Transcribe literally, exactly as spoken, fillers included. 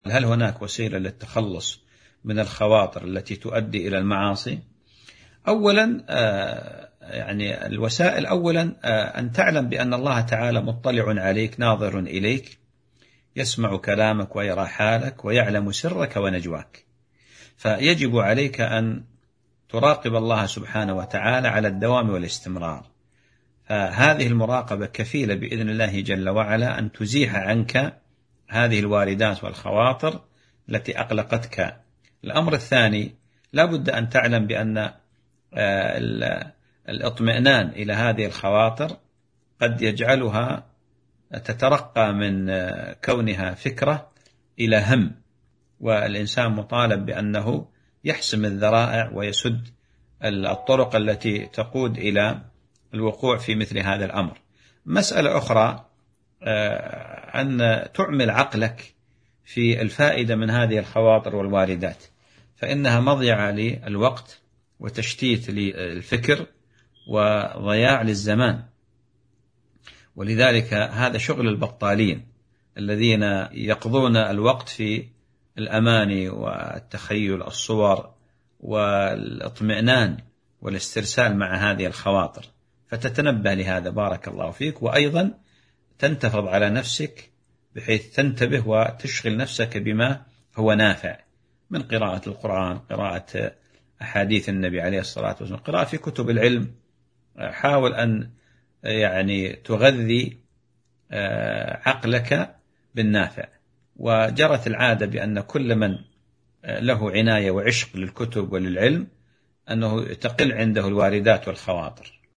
هل هناك وسيلة للتخلص من الخواطر التي تؤدي إلى المعاصي؟ أولا يعني الوسائل، أولا أن تعلم بأن الله تعالى مطلع عليك ناظر إليك، يسمع كلامك ويرى حالك ويعلم سرك ونجواك، فيجب عليك أن تراقب الله سبحانه وتعالى على الدوام والاستمرار. فهذه المراقبة كفيلة بإذن الله جل وعلا أن تزيح عنك هذه الواردات والخواطر التي أقلقتك. الأمر الثاني، لا بد أن تعلم بأن الاطمئنان إلى هذه الخواطر قد يجعلها تترقى من كونها فكرة إلى هم، والإنسان مطالب بأنه يحسم الذرائع ويسد الطرق التي تقود إلى الوقوع في مثل هذا الأمر. مسألة أخرى، أن تعمل عقلك في الفائدة من هذه الخواطر والواردات، فإنها مضيعة للوقت وتشتيت للفكر وضياع للزمان. ولذلك هذا شغل البطالين الذين يقضون الوقت في الأماني والتخيل الصور والاطمئنان والاسترسال مع هذه الخواطر. فتتنبه لهذا بارك الله فيك، وأيضا تنتفض على نفسك بحيث تنتبه وتشغل نفسك بما هو نافع من قراءة القرآن، قراءة أحاديث النبي عليه الصلاة والسلام، قراءة في كتب العلم. حاول أن يعني تغذي عقلك بالنافع. وجرت العادة بأن كل من له عناية وعشق للكتب وللعلم أنه تقل عنده الواردات والخواطر.